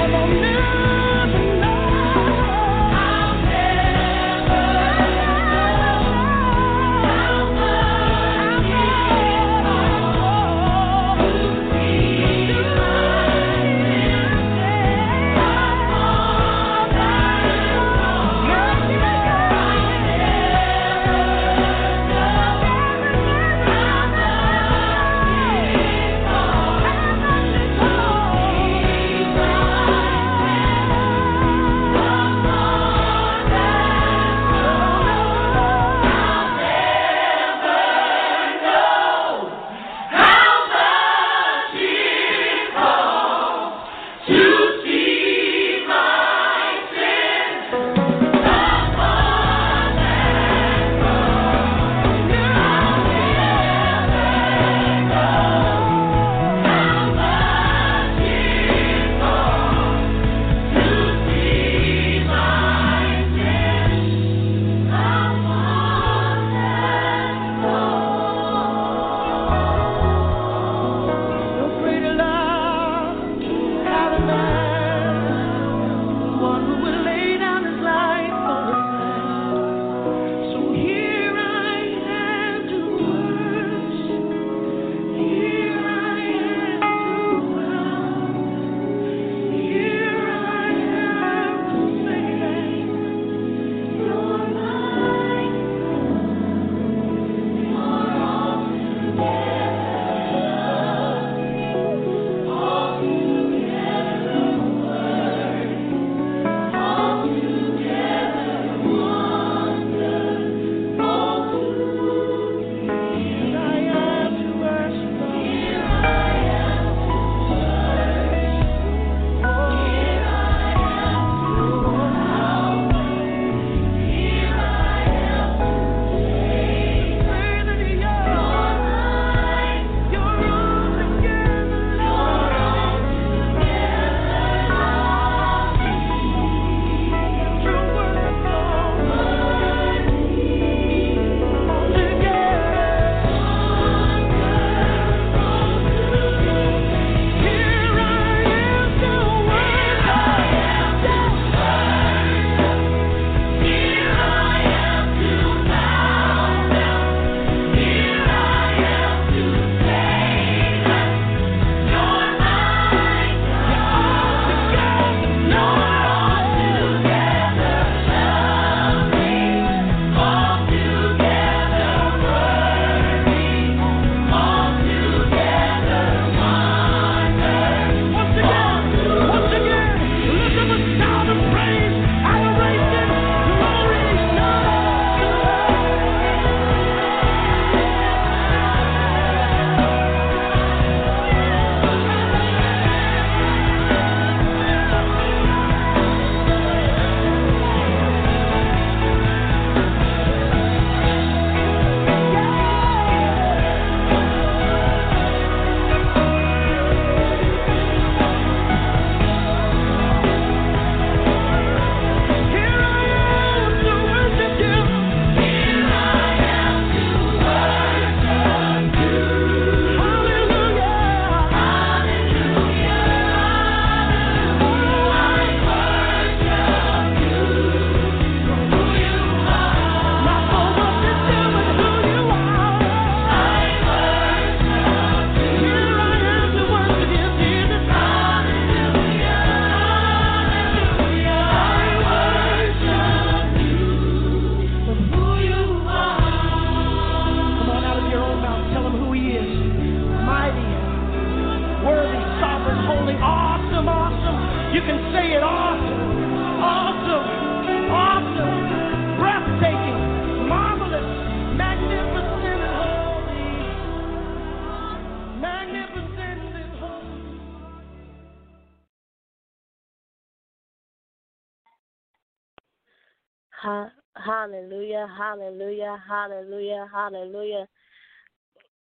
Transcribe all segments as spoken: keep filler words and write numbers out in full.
Ha- hallelujah, hallelujah, hallelujah, hallelujah.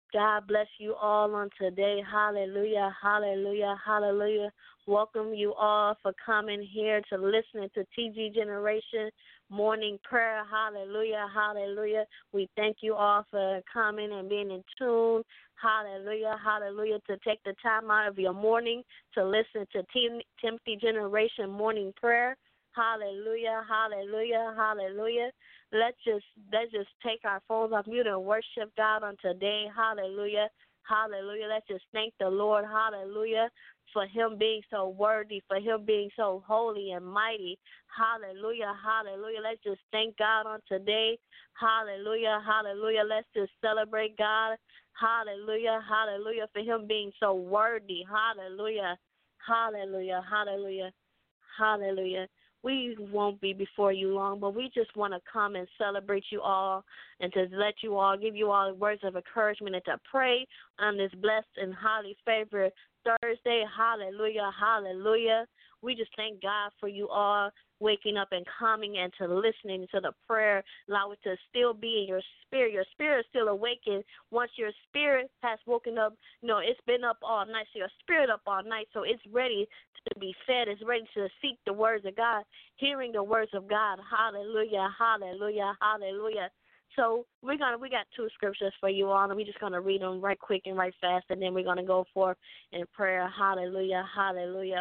God bless you all on today. Hallelujah, hallelujah, hallelujah. Welcome you all for coming here to listen to T G Generation Morning Prayer. Hallelujah, hallelujah. We thank you all for coming and being in tune. Hallelujah, hallelujah. To take the time out of your morning to listen to Tim- Timothy Generation Morning Prayer. Hallelujah, hallelujah, hallelujah. Let's just let's just take our phones off mute and worship God on today. Hallelujah. Hallelujah. Let's just thank the Lord. Hallelujah. For him being so worthy, for him being so holy and mighty. Hallelujah. Hallelujah. Let's just thank God on today. Hallelujah. Hallelujah. Let's just celebrate God. Hallelujah. Hallelujah. For him being so worthy. Hallelujah. Hallelujah. Hallelujah. Hallelujah. We won't be before you long, but we just want to come and celebrate you all and to let you all, give you all words of encouragement and to pray on this blessed and highly favored Thursday. Hallelujah, hallelujah. We just thank God for you all waking up and coming and to listening to the prayer. Allow it to still be in your spirit. Your spirit is still awakened. Once your spirit has woken up, you know, it's been up all night, so your spirit up all night, so it's ready to be fed. It's ready to seek the words of God, hearing the words of God. Hallelujah, hallelujah, hallelujah. So we're gonna we got two scriptures for you all, and we're just gonna read them right quick and right fast, and then we're gonna go forth in prayer. Hallelujah, hallelujah.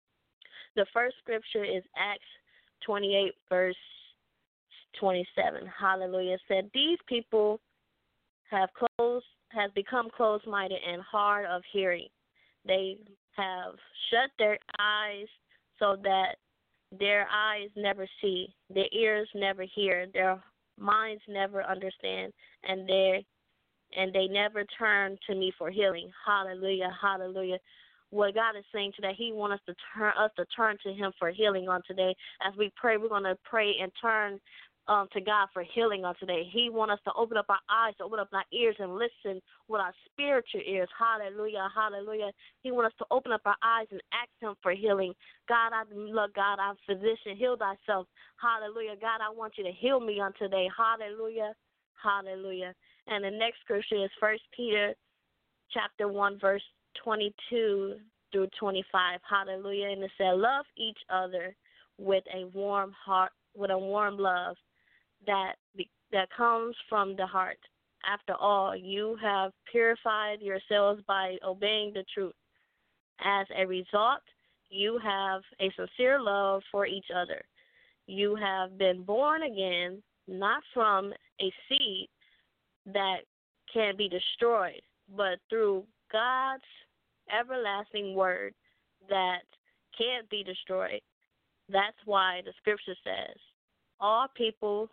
The first scripture is Acts twenty-eight, verse twenty-seven. Hallelujah. It said, these people have closed, have become closed-minded and hard of hearing. They have shut their eyes so that their eyes never see, their ears never hear, their minds never understand, and they and they never turn to me for healing. Hallelujah, hallelujah. What God is saying today, he wants us to turn us to turn to him for healing on today. As we pray, we're going to pray and turn um, to God for healing on today. He wants us to open up our eyes, to open up our ears and listen with our spiritual ears. Hallelujah, hallelujah. He wants us to open up our eyes and ask him for healing. God, I love God, I'm physician. Heal thyself. Hallelujah. God, I want you to heal me on today. Hallelujah, hallelujah. And the next scripture is First Peter chapter one, verse twenty-two through twenty-five. Hallelujah. And it said, love each other with a warm heart, with a warm love that that comes from the heart. After all, you have purified yourselves by obeying the truth. As a result, you have a sincere love for each other. You have been born again, not from a seed that can be destroyed, but through God's everlasting word that can't be destroyed. That's why the scripture says, all people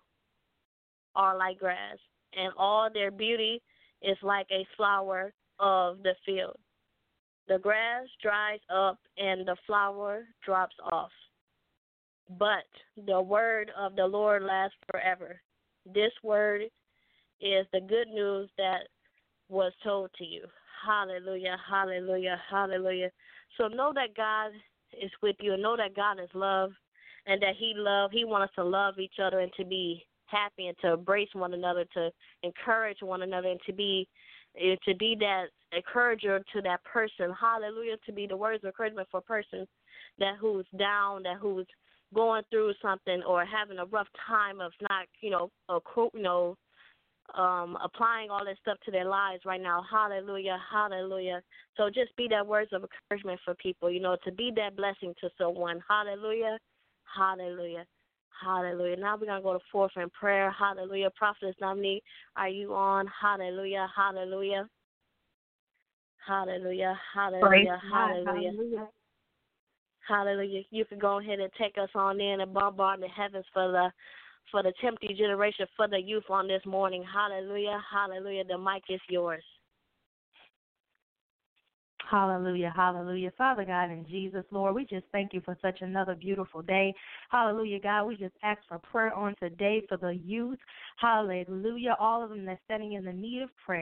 are like grass, and all their beauty is like a flower of the field. The grass dries up and the flower drops off, but the word of the Lord lasts forever. This word is the good news that was told to you. Hallelujah, hallelujah, hallelujah. So know that God is with you, and know that God is love, and that he love, he wants us to love each other and to be happy and to embrace one another, to encourage one another, and to be to be that encourager to that person. Hallelujah, to be the words of encouragement for a person that who's down, that who's going through something or having a rough time of not, you know, a, you know, um, applying all this stuff to their lives right now. Hallelujah, hallelujah. So just be that words of encouragement for people, you know, to be that blessing to someone. Hallelujah, hallelujah, hallelujah. Now we're going to go to forth in prayer. Hallelujah. Prophetess Dominique, are you on? Hallelujah, hallelujah, hallelujah, Praise hallelujah, God. hallelujah. Hallelujah. Hallelujah. You can go ahead and take us on in and bombard the heavens for the for the Timothy generation, for the youth on this morning. Hallelujah. Hallelujah. The mic is yours. Hallelujah, hallelujah. Father God, in Jesus, Lord, we just thank you for such another beautiful day. Hallelujah, God. We just ask for prayer on today for the youth. Hallelujah. All of them that's standing in the need of prayer.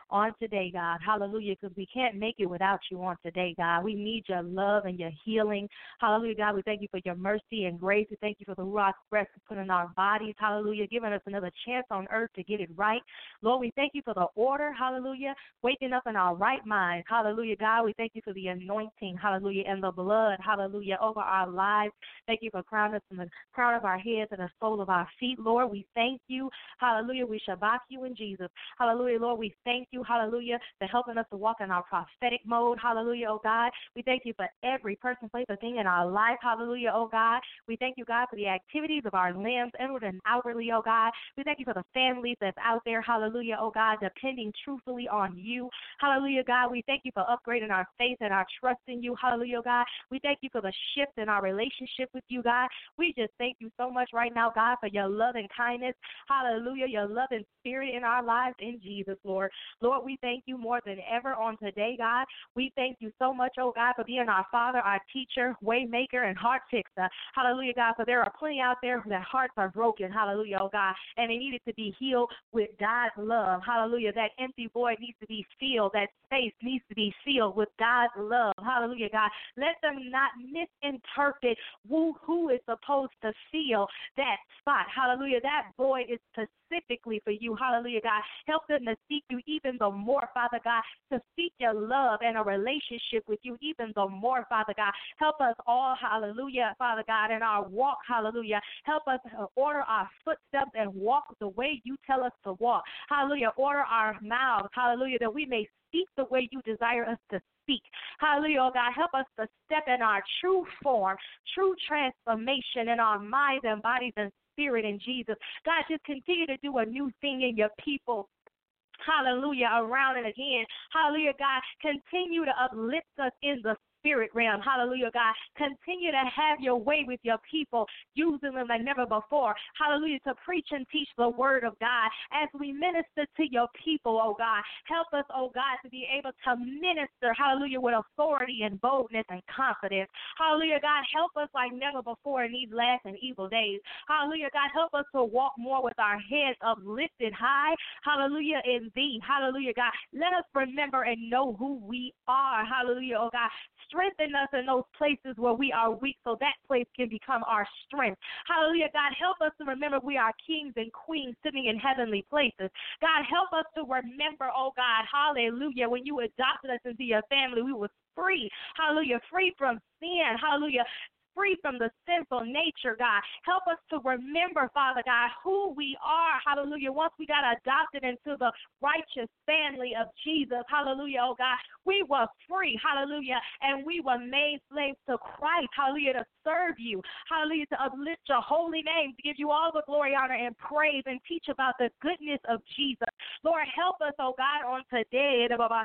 on today, God. Hallelujah, because we can't make it without you on today, God. We need your love and your healing. Hallelujah, God. We thank you for your mercy and grace. We thank you for the Ruach breath you put in our bodies. Hallelujah, giving us another chance on earth to get it right. Lord, we thank you for the order. Hallelujah, waking up in our right mind. Hallelujah, God. We thank you for the anointing. Hallelujah, and the blood. Hallelujah, over our lives. Thank you for crowning us from the crown of our heads and the sole of our feet. Lord, we thank you. Hallelujah, we shabbat you in Jesus. Hallelujah, Lord, we thank you. Hallelujah, for helping us to walk in our prophetic mode. Hallelujah, oh God. We thank you for every person, place, or thing in our life. Hallelujah, oh God. We thank you, God, for the activities of our limbs, inward and outwardly, oh God. We thank you for the families that's out there. Hallelujah, oh God, depending truthfully on you. Hallelujah, God. We thank you for upgrading our faith and our trust in you. Hallelujah, God. We thank you for the shift in our relationship with you, God. We just thank you so much right now, God, for your love and kindness. Hallelujah, your love and spirit in our lives in Jesus, Lord. Lord, we thank you more than ever on today, God. We thank you so much, oh God, for being our Father, our teacher, way maker, and heart fixer. Hallelujah, God, for there are plenty out there that hearts are broken. Hallelujah, oh God, and they needed to be healed with God's love. Hallelujah, that empty void needs to be filled. That space needs to be filled with God's love. Hallelujah, God. Let them not misinterpret who, who is supposed to fill that spot. Hallelujah, that void is specifically for you. Hallelujah, God. Help them to seek you even the more, Father God, to seek your love and a relationship with you even the more, Father God. Help us all, hallelujah, Father God, in our walk, hallelujah. Help us order our footsteps and walk the way you tell us to walk. Hallelujah, order our mouths, hallelujah, that we may speak the way you desire us to speak. Hallelujah, oh God. Help us to step in our true form, true transformation in our minds and bodies and spirit in Jesus. God, just continue to do a new thing in your people. Hallelujah, around and again. Hallelujah, God. Continue to uplift us in the spirit realm. Hallelujah, God. Continue to have your way with your people, using them like never before. Hallelujah, to preach and teach the word of God as we minister to your people, oh God. Help us, oh God, to be able to minister, hallelujah, with authority and boldness and confidence. Hallelujah, God. Help us like never before in these last and evil days. Hallelujah, God. Help us to walk more with our heads uplifted high. Hallelujah, in thee. Hallelujah, God. Let us remember and know who we are. Hallelujah, oh God. Strengthen us in those places where we are weak so that place can become our strength. Hallelujah, God. Help us to remember we are kings and queens sitting in heavenly places. God, help us to remember, oh God, hallelujah, when you adopted us into your family, we were free. Hallelujah, free from sin. Hallelujah. Free from the sinful nature, God. Help us to remember, Father God, who we are. Hallelujah. Once we got adopted into the righteous family of Jesus, hallelujah, oh God, we were free, hallelujah, and we were made slaves to Christ, hallelujah, to serve you, hallelujah, to uplift your holy name, to give you all the glory, honor, and praise, and teach about the goodness of Jesus. Lord, help us, oh God, on today,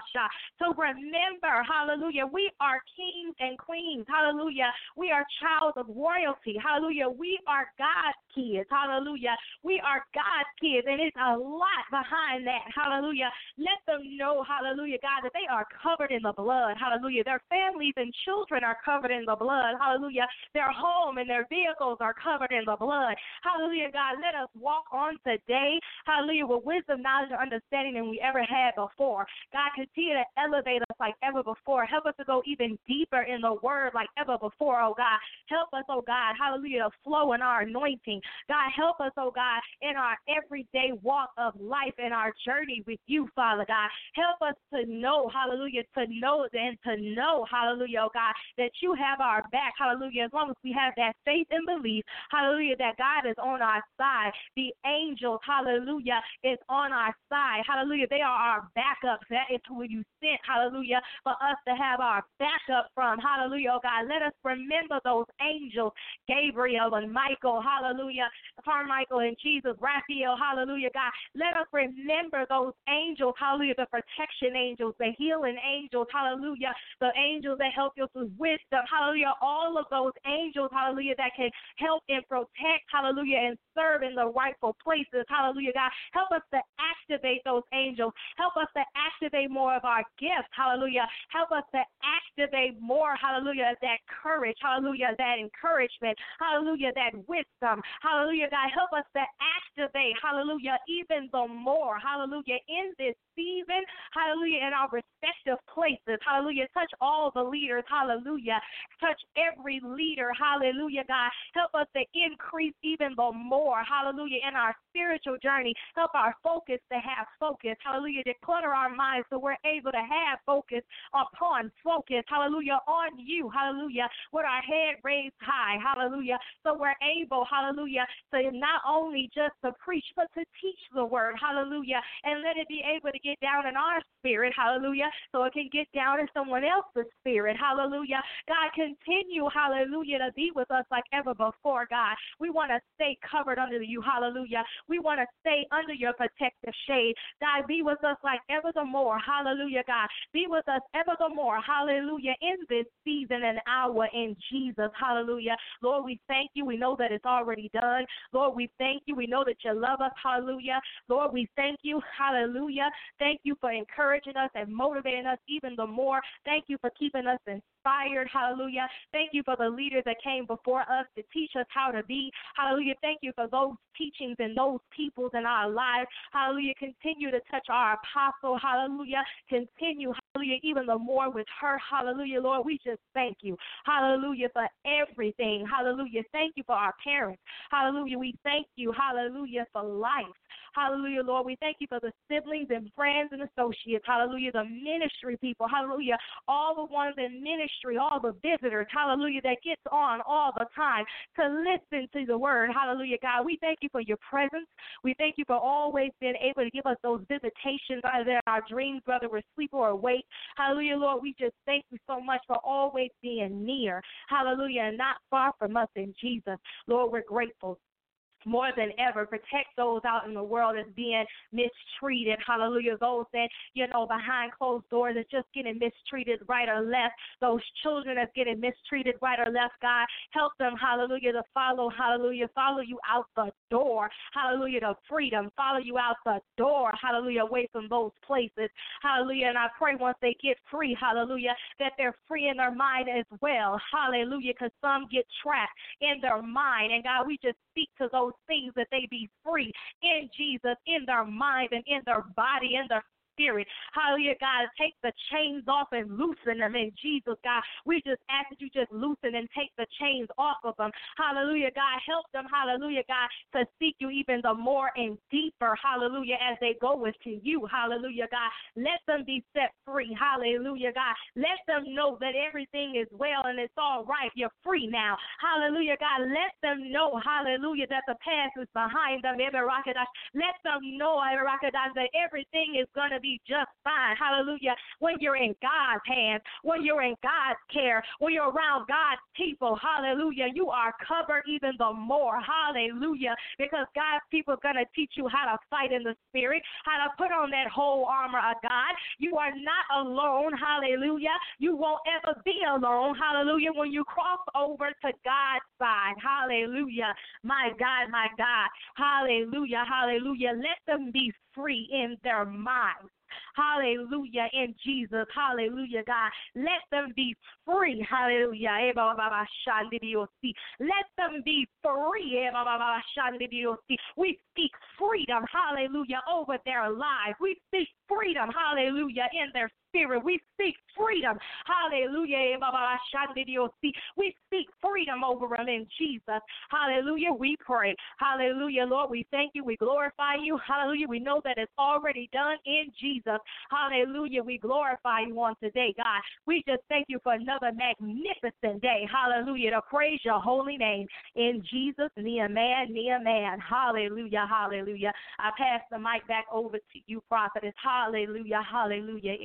to remember, hallelujah, we are kings and queens, hallelujah, we are child of royalty. Hallelujah. We are God's kids. Hallelujah. We are God's kids, and it's a lot behind that. Hallelujah. Let them know, hallelujah, God, that they are covered in the blood. Hallelujah. Their families and children are covered in the blood. Hallelujah. Their home and their vehicles are covered in the blood. Hallelujah, God. Let us walk on today. Hallelujah. With wisdom, knowledge, and understanding than we ever had before. God, continue to elevate us like ever before. Help us to go even deeper in the word like ever before, oh God. Help us, oh God, hallelujah, to flow in our anointing. God, help us, oh God, in our everyday walk of life and our journey with you, Father God. Help us to know, hallelujah, to know and to know, hallelujah, oh God, that you have our back, hallelujah, as long as we have that faith and belief, hallelujah, that God is on our side. The angels, hallelujah, is on our side. Hallelujah, they are our backups. That is who you sent, hallelujah, for us to have our backup from. Hallelujah, oh God. Let us remember those angels, Gabriel and Michael, hallelujah, Carmichael and Jesus, Raphael, hallelujah, God. Let us remember those angels, hallelujah, the protection angels, the healing angels, hallelujah, the angels that help us with wisdom, hallelujah, all of those angels, hallelujah, that can help and protect, hallelujah, and serve in the rightful places, hallelujah, God. Help us to activate those angels. Help us to activate more of our gifts, hallelujah. Help us to activate more, hallelujah, that courage, hallelujah, hallelujah, that encouragement, hallelujah, that wisdom, hallelujah, God, help us to activate, hallelujah, even the more, hallelujah, in this season, hallelujah, in our respective places, hallelujah, touch all the leaders, hallelujah, touch every leader, hallelujah, God, help us to increase even the more, hallelujah, in our spiritual journey, help our focus to have focus, hallelujah, declutter our minds so we're able to have focus upon focus, hallelujah, on you, hallelujah, with our head raised high, hallelujah, so we're able, hallelujah, to not only just to preach, but to teach the word, hallelujah, and let it be able to get down in our spirit, hallelujah, so it can get down in someone else's spirit, hallelujah. God, continue, hallelujah, to be with us like ever before, God. We want to stay covered under you, hallelujah. We want to stay under your protective shade. God, be with us like ever the more, hallelujah, God. Be with us ever the more, hallelujah, in this season and hour in Jesus, hallelujah. Lord, we thank you. We know that it's already done. Lord, we thank you. We know that you love us, hallelujah. Lord, we thank you, hallelujah. Thank you for encouraging us and motivating us even the more. Thank you for keeping us inspired, hallelujah. Thank you for the leaders that came before us to teach us how to be, hallelujah. Thank you for those teachings and those peoples in our lives, hallelujah. Continue to touch our apostle, hallelujah. Continue, hallelujah, even the more with her, hallelujah, Lord. We just thank you, hallelujah, for everything, hallelujah. Thank you for our parents, hallelujah. We thank you, hallelujah, for life, hallelujah, Lord. We thank you for the siblings and friends and associates, hallelujah, the ministry people, hallelujah, all the ones in ministry, all the visitors, hallelujah, that gets on all the time to listen to the word, hallelujah, God. We thank you for your presence. We thank you for always being able to give us those visitations, either in our dreams, whether we're asleep or awake, hallelujah, Lord. We just thank you so much for always being near, hallelujah, and not far from us in Jesus. Lord, we're grateful. More than ever, protect those out in the world that's being mistreated, hallelujah, those that, you know, behind closed doors that's just getting mistreated right or left, those children that's getting mistreated right or left, God, help them, hallelujah, to follow, hallelujah, follow you out the door, hallelujah, to freedom, follow you out the door, hallelujah, away from those places, hallelujah, and I pray once they get free, hallelujah, that they're free in their mind as well, hallelujah, because some get trapped in their mind, and God, we just speak to those things that they be free in Jesus, in their mind and in their body, in their spirit. Hallelujah, God, take the chains off and loosen them in Jesus, God. We just ask that you just loosen and take the chains off of them. Hallelujah, God, help them, hallelujah, God, to seek you even the more and deeper, hallelujah, as they go into you, hallelujah, God. Let them be set free, hallelujah, God. Let them know that everything is well and it's all right. You're free now, hallelujah, God. Let them know, hallelujah, that the past is behind them. Let them know, that everything is going to be just fine. Hallelujah. When you're in God's hands, when you're in God's care, when you're around God's people, hallelujah, you are covered even the more. Hallelujah. Because God's people are going to teach you how to fight in the spirit, how to put on that whole armor of God. You are not alone. Hallelujah. You won't ever be alone. Hallelujah. When you cross over to God's side. Hallelujah. My God, my God. Hallelujah. Hallelujah. Let them be free in their minds. Hallelujah, in Jesus. Hallelujah, God. Let them be free. Hallelujah. Let them be free. We speak freedom, hallelujah, over their lives. We speak freedom, hallelujah, in their spirit. We speak freedom, hallelujah. We speak freedom over them in Jesus. Hallelujah. We pray. Hallelujah, Lord. We thank you. We glorify you. Hallelujah. We know that it's already done in Jesus. Hallelujah. We glorify you on today, God. We just thank you for another magnificent day. Hallelujah. To praise your holy name in Jesus' name, man, man. Hallelujah. Hallelujah. I pass the mic back over to you, prophetess. Hallelujah. Hallelujah.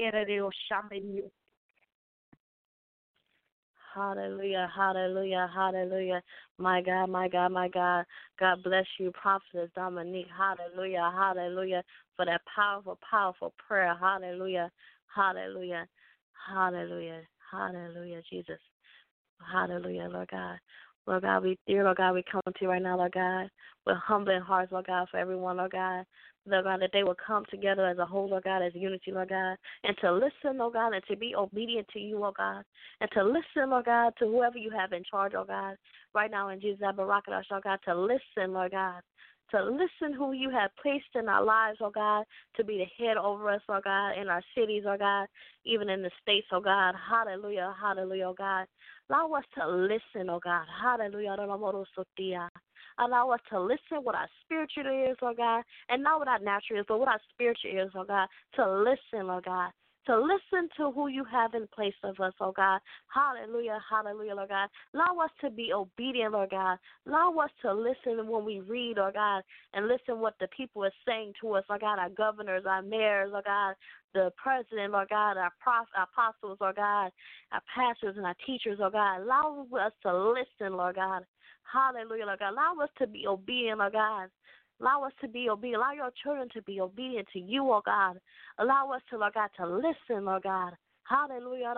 Hallelujah, hallelujah, hallelujah. My God, my God, my God. God bless you, Prophetess Dominique. Hallelujah, hallelujah, for that powerful, powerful prayer. Hallelujah, hallelujah, hallelujah, hallelujah, Jesus. Hallelujah, Lord God. Lord God, we, dear Lord God, we come to you right now, Lord God, with humbling hearts, Lord God, for everyone, Lord God. Lord God, that they will come together as a whole, Lord God, as unity, Lord God, and to listen, Lord God, and to be obedient to you, Lord God, and to listen, Lord God, to whoever you have in charge, Lord God, right now in Jesus' Barakadash, Lord God, to listen, Lord God, to listen who you have placed in our lives, oh God, to be the head over us, oh God, in our cities, oh God, even in the states, oh God. Hallelujah, hallelujah, oh God. Allow us to listen, oh God. Hallelujah. Allow us to listen with our spiritual ears, oh God, and not with our natural ears, but with our spiritual ears, oh God, to listen, oh God. To listen to who you have in place of us, oh God. Hallelujah, hallelujah, Lord God. Allow us to be obedient, Lord God. Allow us to listen when we read, Lord God, and listen what the people are saying to us, Lord God, our governors, our mayors, Lord God, the president, Lord God, our, prof, our apostles, Lord God, our pastors and our teachers, Lord God. Allow us to listen, Lord God. Hallelujah, Lord God. Allow us to be obedient, Lord God. Allow us to be obedient. Allow your children to be obedient to you, oh God. Allow us to, Lord God, to listen, Lord God. Hallelujah.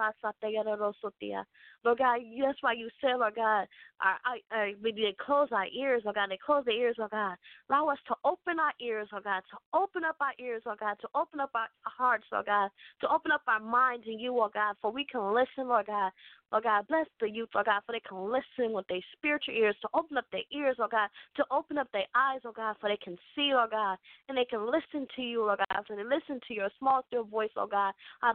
Lord God, that's why you said, Lord God, our, our, we did close our ears, Lord God. They close their ears, Lord God. Allow us to open our ears, Lord God, to open up our ears, Lord God, to open up our hearts, Lord God, to open up our minds in you, Lord God, for we can listen, Lord God. Lord God, bless the youth, Lord God, for they can listen with their spiritual ears, to open up their ears, Lord God, to open up their eyes, Lord God, for they can see, Lord God, and they can listen to you, Lord God, so they listen to your small, still voice, Lord God. Lord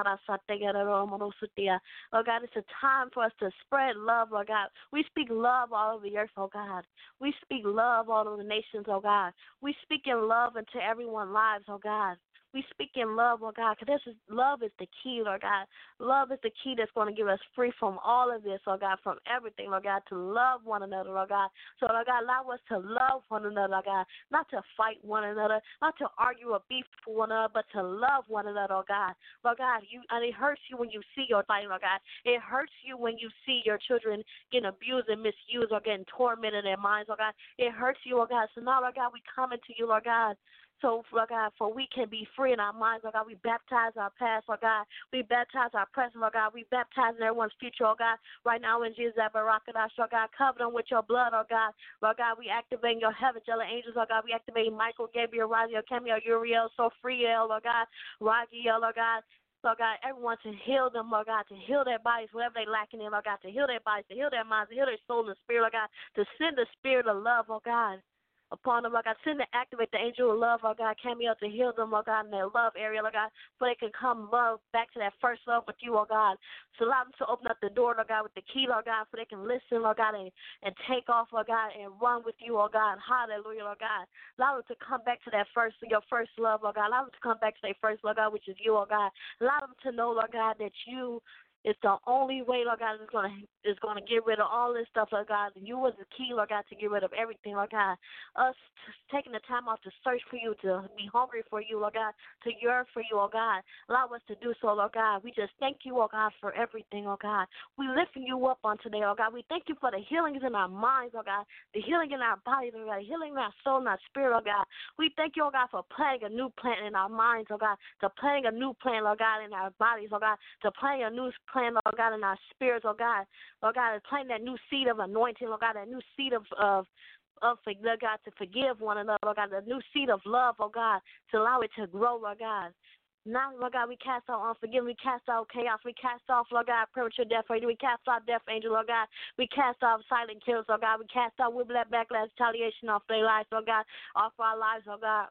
God, it's a time for us to spread love, Lord God. We speak love all over the earth, oh God. We speak love all over the nations, oh God. We speak in love into everyone's lives, oh God. We speak in love, Lord God, because this is, love is the key, Lord God. Love is the key that's going to give us free from all of this, Lord God, from everything, Lord God, to love one another, Lord God. So, Lord God, allow us to love one another, Lord God, not to fight one another, not to argue or beef for one another, but to love one another, Lord God. Lord God, you, and it hurts you when you see your fighting, Lord God. It hurts you when you see your children getting abused and misused or getting tormented in their minds, Lord God. It hurts you, Lord God. So now, Lord God, we come into you, Lord God. So, Lord God, for we can be free in our minds, Lord God. We baptize our past, Lord God. We baptize our present, Lord God. We baptize in everyone's future, Lord God. Right now in Jesus' Barakadash, Lord God, cover them with your blood, Lord God. Lord God, we activate your heaven, angelic angels, Lord God. We activate Michael, Gabriel, Raziel, Camille, Uriel, Sophriel, Lord God, Ragiel, Lord God. Lord God, everyone to heal them, Lord God, to heal their bodies, whatever they're lacking in, Lord God, to heal their bodies, to heal their minds, to heal their soul and spirit, Lord God, to send the spirit of love, Lord God, upon them, Lord God. Send and activate the angel of love, Lord God, cameo to heal them, Lord God, in their love area, Lord God, so they can come love back to that first love with you, Lord God. So allow them to open up the door, Lord God, with the key, Lord God, so they can listen, Lord God, and, and take off, Lord God, and run with you, Lord God. Hallelujah, Lord God. Allow them to come back to that first, your first love, Lord God. Allow them to come back to their first, Lord God, which is you, Lord God. Allow them to know, Lord God, that you it's the only way, Lord God, is going to is going to get rid of all this stuff, Lord God. You was the key, Lord God, to get rid of everything, Lord God. Us taking the time off to search for you, to be hungry for you, Lord God, to yearn for you, Lord God. Allow us to do so, Lord God. We just thank you, Lord God, for everything, Lord God. We lifting you up on today, Lord God. We thank you for the healings in our minds, Lord God, the healing in our bodies, Lord God, the healing in our soul and our spirit, Lord God. We thank you, Lord God, for planting a new plant in our minds, Lord God, to planting a new plant, Lord God, in our bodies, Lord God, to planting a new plant, Lord God, in our spirits, Lord God. Lord God, is planting that new seed of anointing, Lord God, that new seed of, of, of Lord God, to forgive one another, Lord God, the new seed of love, Lord God, to allow it to grow, Lord God. Now, Lord God, we cast out unforgiveness, we cast out chaos, we cast off, Lord God, premature death, we cast out death angel, Lord God, we cast off silent kills, Lord God, we cast out whiplash, backlash, retaliation off their lives, Lord God, off our lives, Lord God.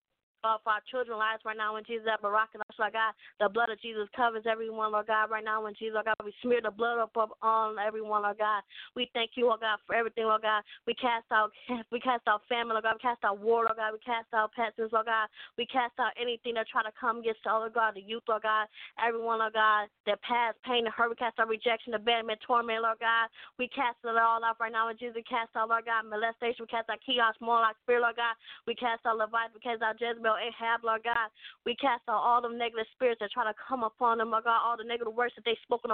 Of our children's lives right now in Jesus' Barakadash, Lord God. The blood of Jesus covers everyone, Lord God, right now in Jesus, Lord God. We smear the blood up, up on everyone, Lord God. We thank you, Lord God, for everything, Lord God. We cast out we cast out family, Lord God. We cast out war, Lord God. We cast out peasants, Lord God. We cast out anything that try to come against the Lord God, the youth, Lord God. Everyone, Lord God, that past pain and hurt. We cast out rejection, abandonment, torment, Lord God. We cast it all out right now in Jesus. We cast out, Lord God, molestation. We cast out chaos, more like spirit, Lord God. We cast out Leviathan. We cast out Jezebel. Ahab, Lord God. We cast out all them negative spirits that try to come upon them, Lord God, all the negative words that they spoken over their own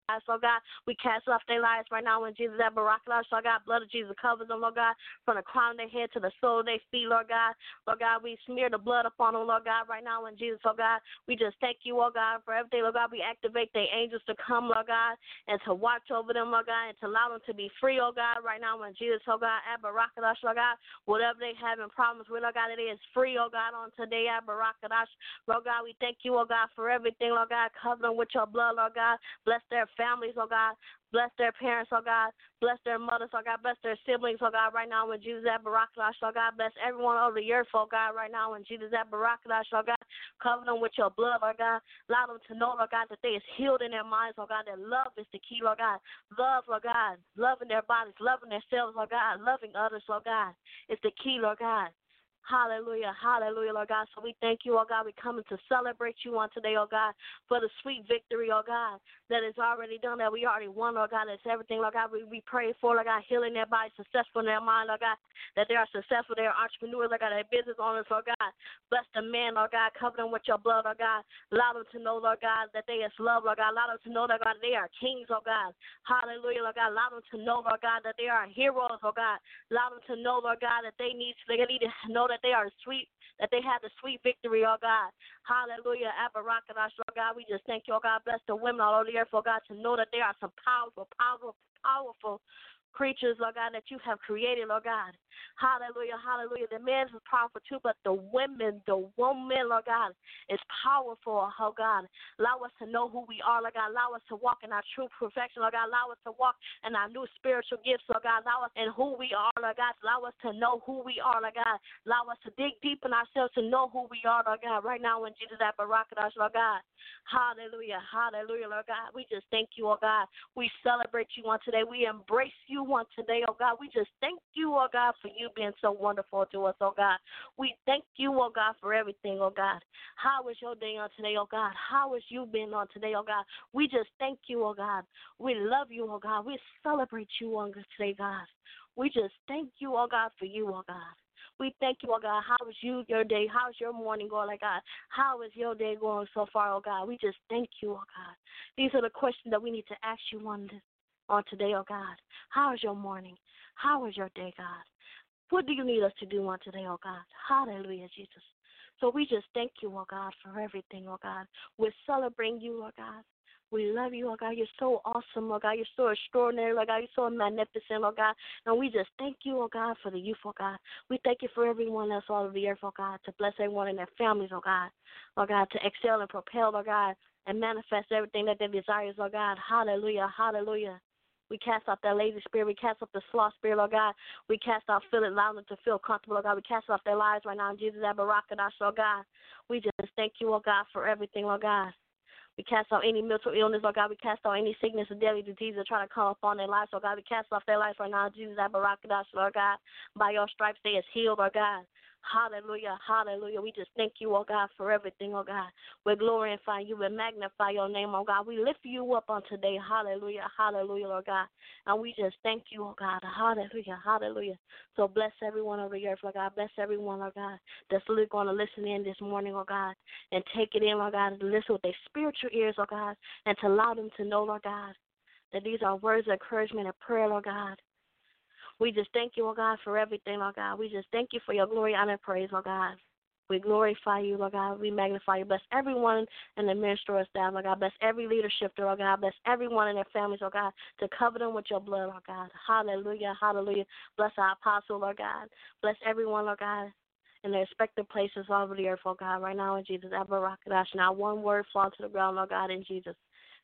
lives, Lord God. We cast off their lives right now in Jesus' name, Barakadosh, Lord God. Blood of Jesus covers them, Lord God, from the crown of their head to the sole of their feet, Lord God. Lord God, we smear the blood upon them, Lord God, right now in Jesus, Lord God. We just thank you, Lord God, for everything, Lord God. We activate the angels to come, Lord God, and to watch over them, Lord God, and to allow them to be free, oh God, right now in Jesus, oh God, at Barakadosh, Lord God. Whatever they having problems with, Lord God, it is free, oh God, on today at Barakadosh. Lord God, we thank you, oh God, for everything, Lord God. Cover them with your blood, Lord God. Bless their families, oh God. Bless their parents, oh God. Bless their mothers, oh God. Bless their siblings, oh God, right now in Jesus at Barakadosh, oh God. Bless everyone over the earth, oh God, right now in Jesus at Barakadosh, oh God. Cover them with your blood, Lord God. Allow them to know, Lord God, that they is healed in their minds, oh God, that love is the key, Lord God. Love, Lord God. Loving their bodies, loving themselves, Lord God. Loving others, Lord God. It's the key, Lord God. Hallelujah, hallelujah, Lord God. So we thank you, oh God. We're coming to celebrate you on today, oh God, for the sweet victory, oh God, that is already done, that we already won, Lord God. That's everything, Lord God. We, we pray for, Lord God, healing their body, successful in their mind, Lord God, that they are successful, they are entrepreneurs, Lord God, they're business owners, Lord God. Bless the men, Lord God. Cover them with your blood, Lord God. Allow them to know, Lord God, that they is loved, Lord God. Allow them to know, Lord God, they are kings, Lord God. Hallelujah, Lord God. Allow them to know, Lord God, that they are heroes, Lord God. Allow them to know, Lord God, that they need, they need to know that they are sweet, that they have the sweet victory, oh God. Hallelujah. Abarakadosh, Lord God. We just thank you, oh God. Bless the women all over the earth, oh God, to know that they are some powerful, powerful, powerful creatures, Lord God, that you have created, Lord God. Hallelujah, hallelujah. The men is powerful too, but the women, the woman, Lord God, is powerful, oh God. Allow us to know who we are, Lord God. Allow us to walk in our true perfection, Lord God. Allow us to walk in our new spiritual gifts, Lord God. Allow us in who we are, Lord God. Allow us to know who we are, Lord God. Allow us to dig deep in ourselves to know who we are, Lord God. Right now in Jesus' name, Barakadosh, Lord God. Hallelujah, hallelujah, Lord God. We just thank you, oh God. We celebrate you on today. We embrace you on today, oh God. We just thank you, oh God, for you being so wonderful to us, oh God. We thank you, oh God, for everything, oh God. How was your day on today, oh God? How has you been on today, oh God? We just thank you, oh God. We love you, oh God. We celebrate you on today, God. We just thank you, oh God, for you, oh God. We thank you, oh God. How is you, your day? How is your morning going, oh God? How is your day going so far, oh God? We just thank you, oh God. These are the questions that we need to ask you on this, on today, oh God. How is your morning? How is your day, God? What do you need us to do on today, oh God? Hallelujah, Jesus. So we just thank you, oh God, for everything, oh God. We're celebrating you, oh God. We love you, oh God. You're so awesome, oh God. You're so extraordinary, oh God. You're so magnificent, oh God. And we just thank you, oh God, for the youth, oh God. We thank you for everyone that's all over the earth, oh God, to bless everyone and their families, oh God. Oh God, to excel and propel, oh God, and manifest everything that they desire, oh God. Hallelujah, hallelujah. We cast off that lazy spirit. We cast off the sloth spirit, Lord God. We cast off feeling, allow them to feel comfortable, Lord God. We cast off their lives right now in Jesus' name, Barakadosh, Lord God. We just thank you, oh God, for everything, Lord God. We cast out any mental illness, Lord God. We cast out any sickness or deadly disease that try to come upon their lives, Lord God. We cast off their lives right now in Jesus' name, Barakadosh, Lord God. By your stripes, they is healed, Lord God. Hallelujah, hallelujah. We just thank you, oh God, for everything, oh God. We glorify you and magnify your name, oh God. We lift you up on today. Hallelujah, hallelujah, Lord God. And we just thank you, oh God. Hallelujah, hallelujah. So bless everyone over the earth, Lord God. Bless everyone, Lord God, that's really going to listen in this morning, oh God, and take it in, Lord God, and listen with their spiritual ears, oh God, and to allow them to know, Lord God, that these are words of encouragement and prayer, Lord God. We just thank you, oh God, for everything, Lord God. We just thank you for your glory, honor, and praise, Lord God. We glorify you, Lord God. We magnify you. Bless everyone in the ministerial staff, Lord God. Bless every leadership, Lord God. Bless everyone in their families, Lord God, to cover them with your blood, Lord God. Hallelujah, hallelujah. Bless our apostle, Lord God. Bless everyone, Lord God, in their respective places all over the earth, Lord God. Right now in Jesus, Abarakadash. Now one word fall to the ground, Lord God, in Jesus.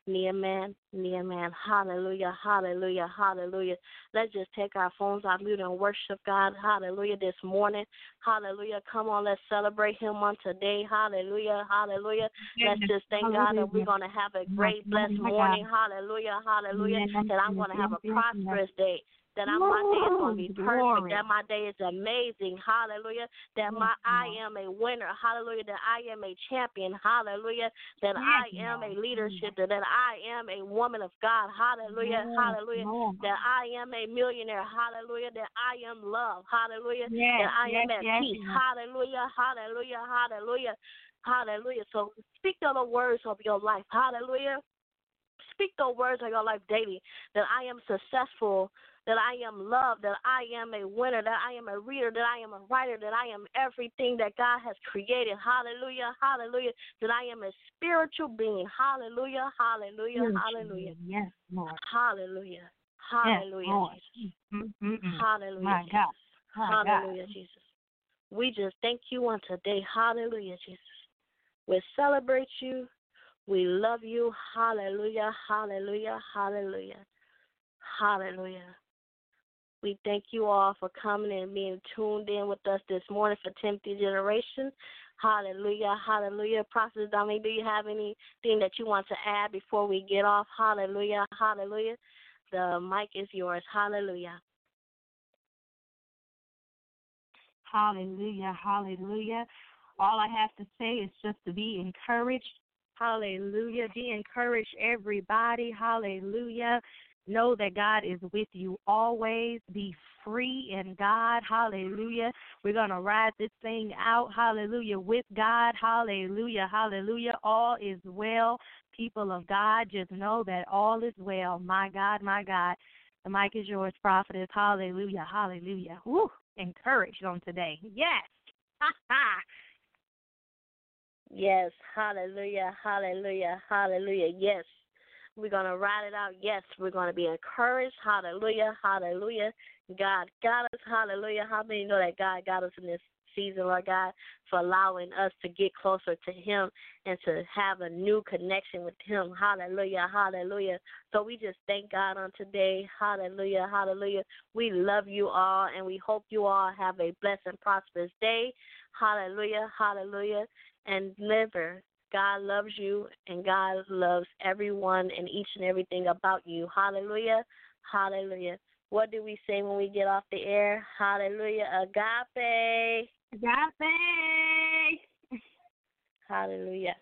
Amen, amen. Hallelujah, hallelujah, hallelujah. Let's just take our phones off mute and worship God. Hallelujah this morning. Hallelujah. Come on, let's celebrate him on today. Hallelujah, hallelujah. Let's just thank God that we're going to have a great, blessed morning. Hallelujah, hallelujah. That I'm going to have a prosperous day. That I'm, my day is going to be perfect, that my day is amazing, hallelujah, that my I am a winner, hallelujah, that I am a champion, hallelujah, that I am a leadership, that I am a woman of God, hallelujah, hallelujah, that I am a millionaire, hallelujah, that I am love, hallelujah, that I am at peace, hallelujah, hallelujah, hallelujah, hallelujah. So speak the words of your life, hallelujah. speak those words in your life daily, that I am successful, that I am loved, that I am a winner, that I am a reader, that I am a writer, that I am everything that God has created. Hallelujah, hallelujah. That I am a spiritual being. Hallelujah, hallelujah, hallelujah. Yes, Lord. Hallelujah, hallelujah, yes, Lord. Jesus. Mm-mm-mm. Hallelujah, My Jesus. God. My Hallelujah, God. Jesus. We just thank you on today. Hallelujah, Jesus. We celebrate you. We love you. Hallelujah, hallelujah, hallelujah, hallelujah. We thank you all for coming and being tuned in with us this morning for tenth Generation. Hallelujah, hallelujah. Prophet Dominique, do you have anything that you want to add before we get off? Hallelujah, hallelujah. The mic is yours. Hallelujah. Hallelujah, hallelujah. All I have to say is just to be encouraged. Hallelujah. Be encouraged, everybody. Hallelujah. Know that God is with you always. Be free in God. Hallelujah. We're going to ride this thing out. Hallelujah. With God. Hallelujah. Hallelujah. All is well. People of God, just know that all is well. My God, my God. The mic is yours, prophetess. Hallelujah. Hallelujah. Woo. Encouraged on today. Yes. Ha ha. Yes. Hallelujah. Hallelujah. Hallelujah. Yes. We're going to ride it out. Yes, we're going to be encouraged. Hallelujah, hallelujah. God got us. Hallelujah. How many know that God got us in this season, Lord God, for allowing us to get closer to him and to have a new connection with him. Hallelujah, hallelujah. So we just thank God on today. Hallelujah, hallelujah. We love you all, and we hope you all have a blessed and prosperous day. Hallelujah, hallelujah. And never God loves you, and God loves everyone and each and everything about you. Hallelujah. Hallelujah. What do we say when we get off the air? Hallelujah. Agape. Agape. Hallelujah.